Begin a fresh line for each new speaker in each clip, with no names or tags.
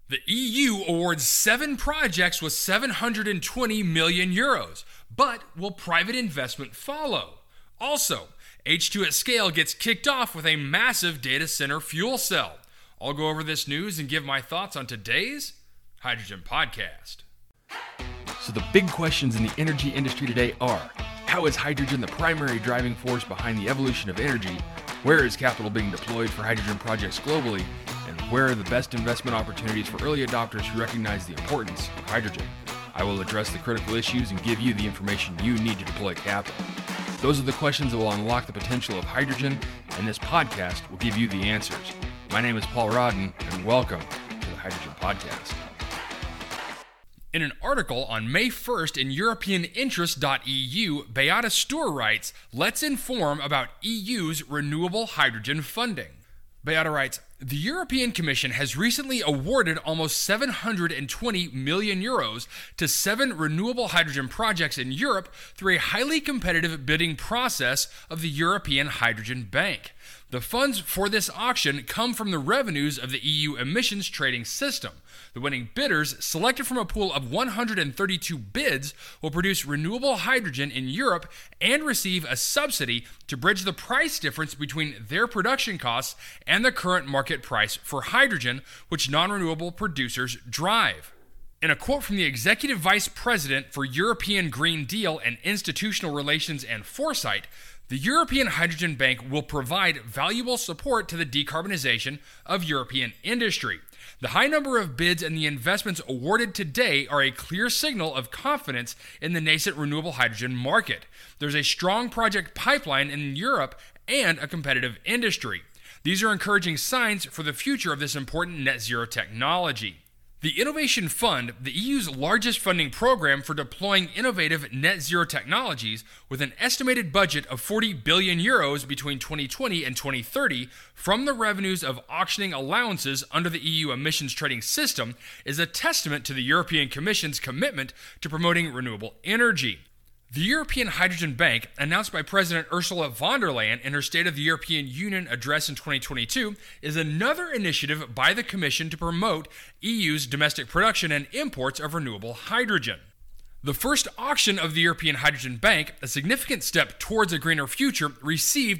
The EU awards 7 projects with 720 million euros, but will private investment follow? Also, H2 at Scale gets kicked off with a massive data center fuel cell. I'll go over this news and give my thoughts on today's Hydrogen Podcast.
So the big questions in the energy industry today are, how is hydrogen the primary driving force behind the evolution of energy? Where is capital being deployed for hydrogen projects globally? And where are the best investment opportunities for early adopters who recognize the importance of hydrogen? I will address the critical issues and give you the information you need to deploy capital. Those are the questions that will unlock the potential of hydrogen, and this podcast will give you the answers. My name is Paul Rodden, and welcome to the Hydrogen Podcast.
In an article on May 1st in EuropeanInterest.eu, Beata Stur writes, "Let's inform about EU's renewable hydrogen funding." Beata writes, "The European Commission has recently awarded almost 720 million euros to 7 renewable hydrogen projects in Europe through a highly competitive bidding process of the European Hydrogen Bank. The funds for this auction come from the revenues of the EU emissions trading system. The winning bidders, selected from a pool of 132 bids, will produce renewable hydrogen in Europe and receive a subsidy to bridge the price difference between their production costs and the current market price for hydrogen, which non-renewable producers drive." In a quote from the Executive Vice President for European Green Deal and Institutional Relations and Foresight, the European Hydrogen Bank will provide valuable support to the decarbonization of European industry. The high number of bids and the investments awarded today are a clear signal of confidence in the nascent renewable hydrogen market. There's a strong project pipeline in Europe and a competitive industry. These are encouraging signs for the future of this important net zero technology. The Innovation Fund, the EU's largest funding program for deploying innovative net zero technologies, with an estimated budget of 40 billion euros between 2020 and 2030 from the revenues of auctioning allowances under the EU emissions trading system, is a testament to the European Commission's commitment to promoting renewable energy. The European Hydrogen Bank, announced by President Ursula von der Leyen in her State of the European Union address in 2022, is another initiative by the Commission to promote EU's domestic production and imports of renewable hydrogen. The first auction of the European Hydrogen Bank, a significant step towards a greener future, received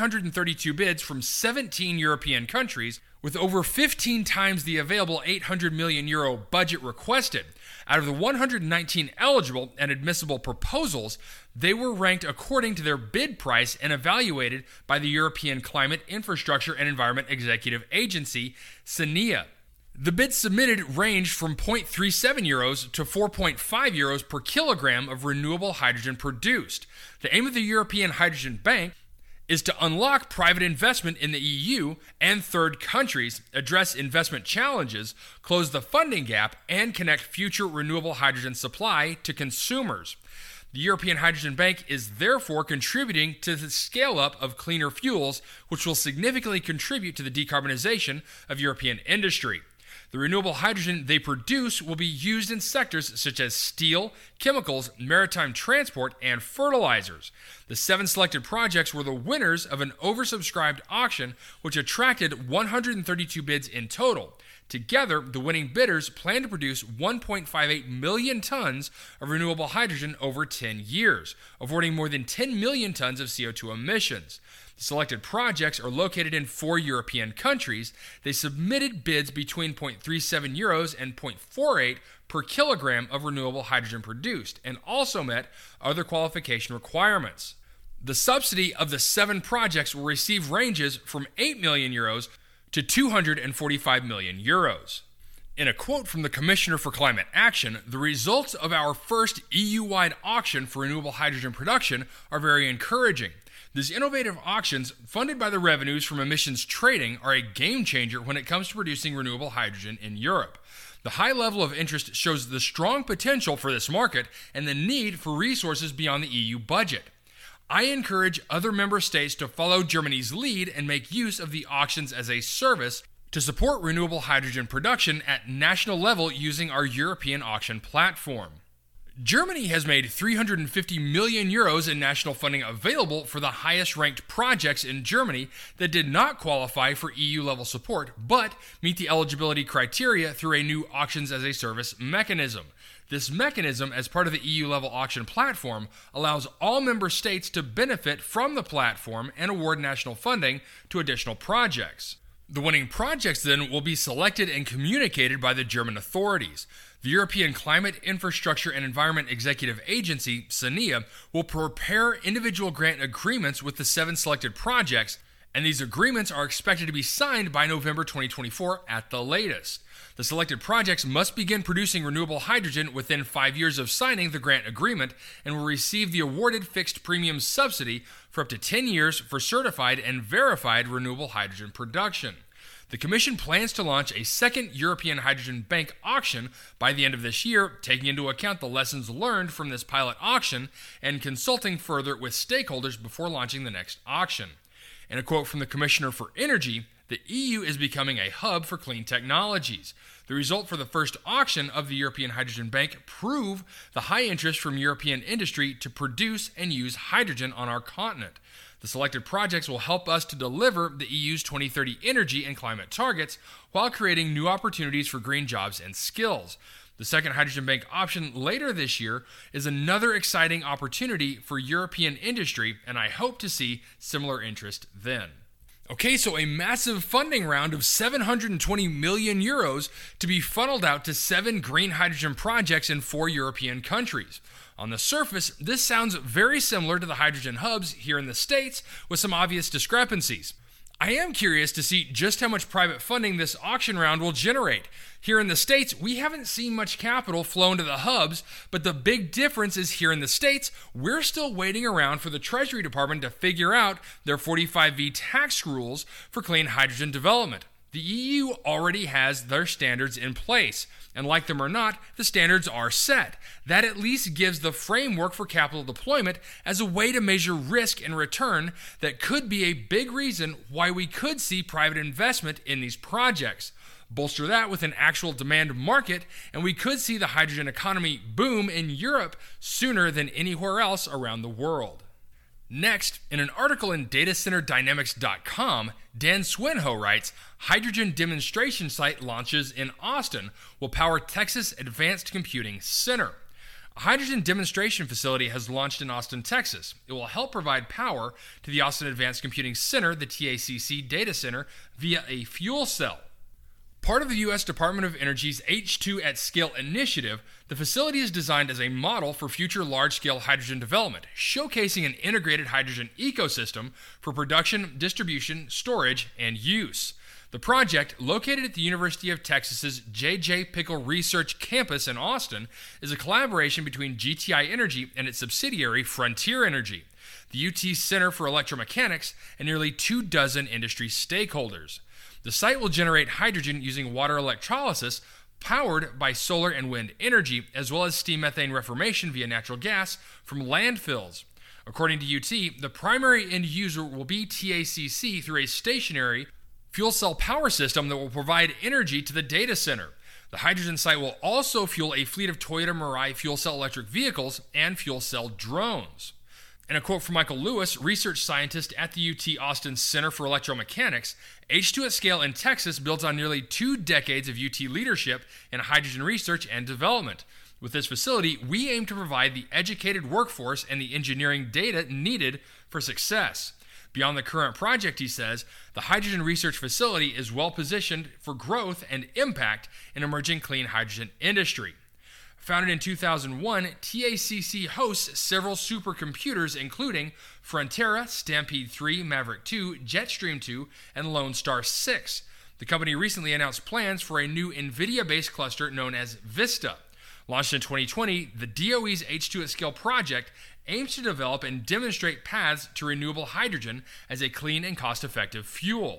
132 bids from 17 European countries, with over 15 times the available 800 million euro budget requested. Out of the 119 eligible and admissible proposals, they were ranked according to their bid price and evaluated by the European Climate, Infrastructure and Environment Executive Agency, CENIA. The bids submitted ranged from 0.37 euros to 4.5 euros per kilogram of renewable hydrogen produced. The aim of the European Hydrogen Bank is to unlock private investment in the EU and third countries, address investment challenges, close the funding gap, and connect future renewable hydrogen supply to consumers. The European Hydrogen Bank is therefore contributing to the scale-up of cleaner fuels, which will significantly contribute to the decarbonization of European industry. The renewable hydrogen they produce will be used in sectors such as steel, chemicals, maritime transport, and fertilizers. The 7 selected projects were the winners of an oversubscribed auction, which attracted 132 bids in total. Together, the winning bidders plan to produce 1.58 million tons of renewable hydrogen over 10 years, avoiding more than 10 million tons of CO2 emissions. The selected projects are located in 4 European countries. They submitted bids between 0.37 euros and 0.48 per kilogram of renewable hydrogen produced, and also met other qualification requirements. The subsidy of the 7 projects will receive ranges from 8 million euros to 245 million euros. In a quote from the Commissioner for Climate Action, the results of our first EU-wide auction for renewable hydrogen production are very encouraging. These innovative auctions, funded by the revenues from emissions trading, are a game changer when it comes to producing renewable hydrogen in Europe. The high level of interest shows the strong potential for this market and the need for resources beyond the EU budget. I encourage other member states to follow Germany's lead and make use of the auctions as a service to support renewable hydrogen production at national level using our European auction platform. Germany has made 350 million euros in national funding available for the highest ranked projects in Germany that did not qualify for EU level support but meet the eligibility criteria through a new auctions as a service mechanism. This mechanism, as part of the EU level auction platform, allows all member states to benefit from the platform and award national funding to additional projects. The winning projects then will be selected and communicated by the German authorities. The European Climate, Infrastructure and Environment Executive Agency, SENIA, will prepare individual grant agreements with the 7 selected projects, and these agreements are expected to be signed by November 2024 at the latest. The selected projects must begin producing renewable hydrogen within 5 years of signing the grant agreement and will receive the awarded fixed premium subsidy for up to 10 years for certified and verified renewable hydrogen production. The Commission plans to launch a second European Hydrogen Bank auction by the end of this year, taking into account the lessons learned from this pilot auction and consulting further with stakeholders before launching the next auction. In a quote from the Commissioner for Energy, the EU is becoming a hub for clean technologies. The result for the first auction of the European Hydrogen Bank prove the high interest from European industry to produce and use hydrogen on our continent. The selected projects will help us to deliver the EU's 2030 energy and climate targets while creating new opportunities for green jobs and skills. The second Hydrogen Bank option later this year is another exciting opportunity for European industry, and I hope to see similar interest then. Okay, so a massive funding round of 720 million euros to be funneled out to 7 green hydrogen projects in 4 European countries. On the surface, this sounds very similar to the hydrogen hubs here in the States, with some obvious discrepancies. I am curious to see just how much private funding this auction round will generate. Here in the States, we haven't seen much capital flow into the hubs, but the big difference is here in the States, we're still waiting around for the Treasury Department to figure out their 45V tax rules for clean hydrogen development. The EU already has their standards in place, and like them or not, the standards are set. That at least gives the framework for capital deployment as a way to measure risk and return that could be a big reason why we could see private investment in these projects. Bolster that with an actual demand market, and we could see the hydrogen economy boom in Europe sooner than anywhere else around the world. Next, in an article in datacenterdynamics.com, Dan Swinhoe writes, Hydrogen demonstration site launches in Austin will power Texas Advanced Computing Center. A hydrogen demonstration facility has launched in Austin, Texas. It will help provide power to the Austin Advanced Computing Center, the TACC data center, via a fuel cell. Part of the U.S. Department of Energy's H2 at Scale initiative, the facility is designed as a model for future large-scale hydrogen development, showcasing an integrated hydrogen ecosystem for production, distribution, storage, and use. The project, located at the University of Texas's J.J. Pickle Research Campus in Austin, is a collaboration between GTI Energy and its subsidiary Frontier Energy, the UT Center for Electromechanics, and nearly 24 industry stakeholders. The site will generate hydrogen using water electrolysis powered by solar and wind energy, as well as steam methane reformation via natural gas from landfills. According to UT, the primary end user will be TACC through a stationary fuel cell power system that will provide energy to the data center. The hydrogen site will also fuel a fleet of Toyota Mirai fuel cell electric vehicles and fuel cell drones. In a quote from Michael Lewis, research scientist at the UT Austin Center for Electromechanics, H2 at Scale in Texas builds on nearly 2 decades of UT leadership in hydrogen research and development. With this facility, we aim to provide the educated workforce and the engineering data needed for success. Beyond the current project, he says, the hydrogen research facility is well positioned for growth and impact in emerging clean hydrogen industry. Founded in 2001, TACC hosts several supercomputers including Frontera, Stampede 3, Maverick 2, Jetstream 2, and Lone Star 6. The company recently announced plans for a new NVIDIA-based cluster known as Vista. Launched in 2020, the DOE's H2 at Scale project aims to develop and demonstrate paths to renewable hydrogen as a clean and cost-effective fuel.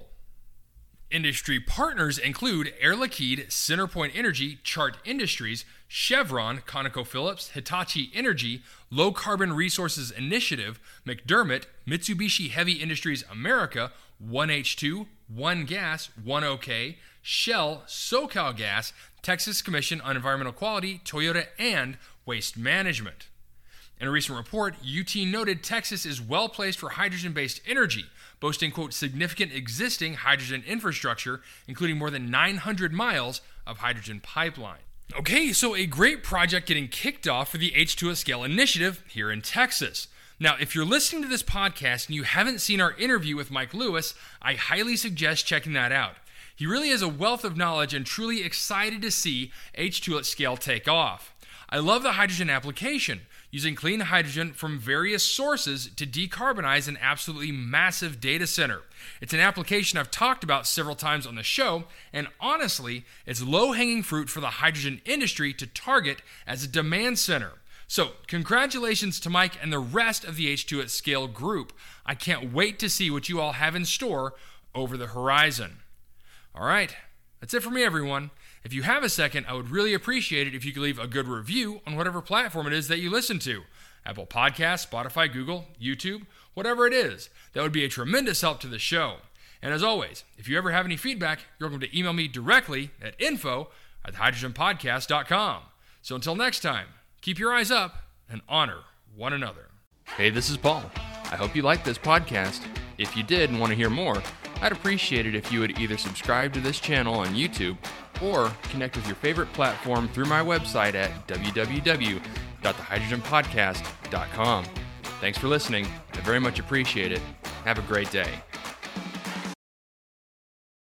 Industry partners include Air Liquide, Centerpoint Energy, Chart Industries, Chevron, ConocoPhillips, Hitachi Energy, Low Carbon Resources Initiative, McDermott, Mitsubishi Heavy Industries America, 1H2, One Gas, 1OK, Shell, SoCalGas, Texas Commission on Environmental Quality, Toyota, and waste management. In a recent report, UT noted Texas is well placed for hydrogen-based energy, boasting, quote, significant existing hydrogen infrastructure, including more than 900 miles of hydrogen pipeline. Okay, so a great project getting kicked off for the H2 at Scale initiative here in Texas. Now, if you're listening to this podcast and you haven't seen our interview with Mike Lewis, I highly suggest checking that out. He really is a wealth of knowledge and truly excited to see H2 at Scale take off. I love the hydrogen application, using clean hydrogen from various sources to decarbonize an absolutely massive data center. It's an application I've talked about several times on the show, and honestly, it's low-hanging fruit for the hydrogen industry to target as a demand center. So, congratulations to Mike and the rest of the H2 at Scale group. I can't wait to see what you all have in store over the horizon. All right, that's it for me, everyone. If you have a second, I would really appreciate it if you could leave a good review on whatever platform it is that you listen to. Apple Podcasts, Spotify, Google, YouTube, whatever it is. That would be a tremendous help to the show. And as always, if you ever have any feedback, you're welcome to email me directly at info@hydrogenpodcast.com. So until next time, keep your eyes up and honor one another.
Hey, this is Paul. I hope you liked this podcast. If you did and want to hear more, I'd appreciate it if you would either subscribe to this channel on YouTube or connect with your favorite platform through my website at www.thehydrogenpodcast.com. Thanks for listening. I very much appreciate it. Have a great day.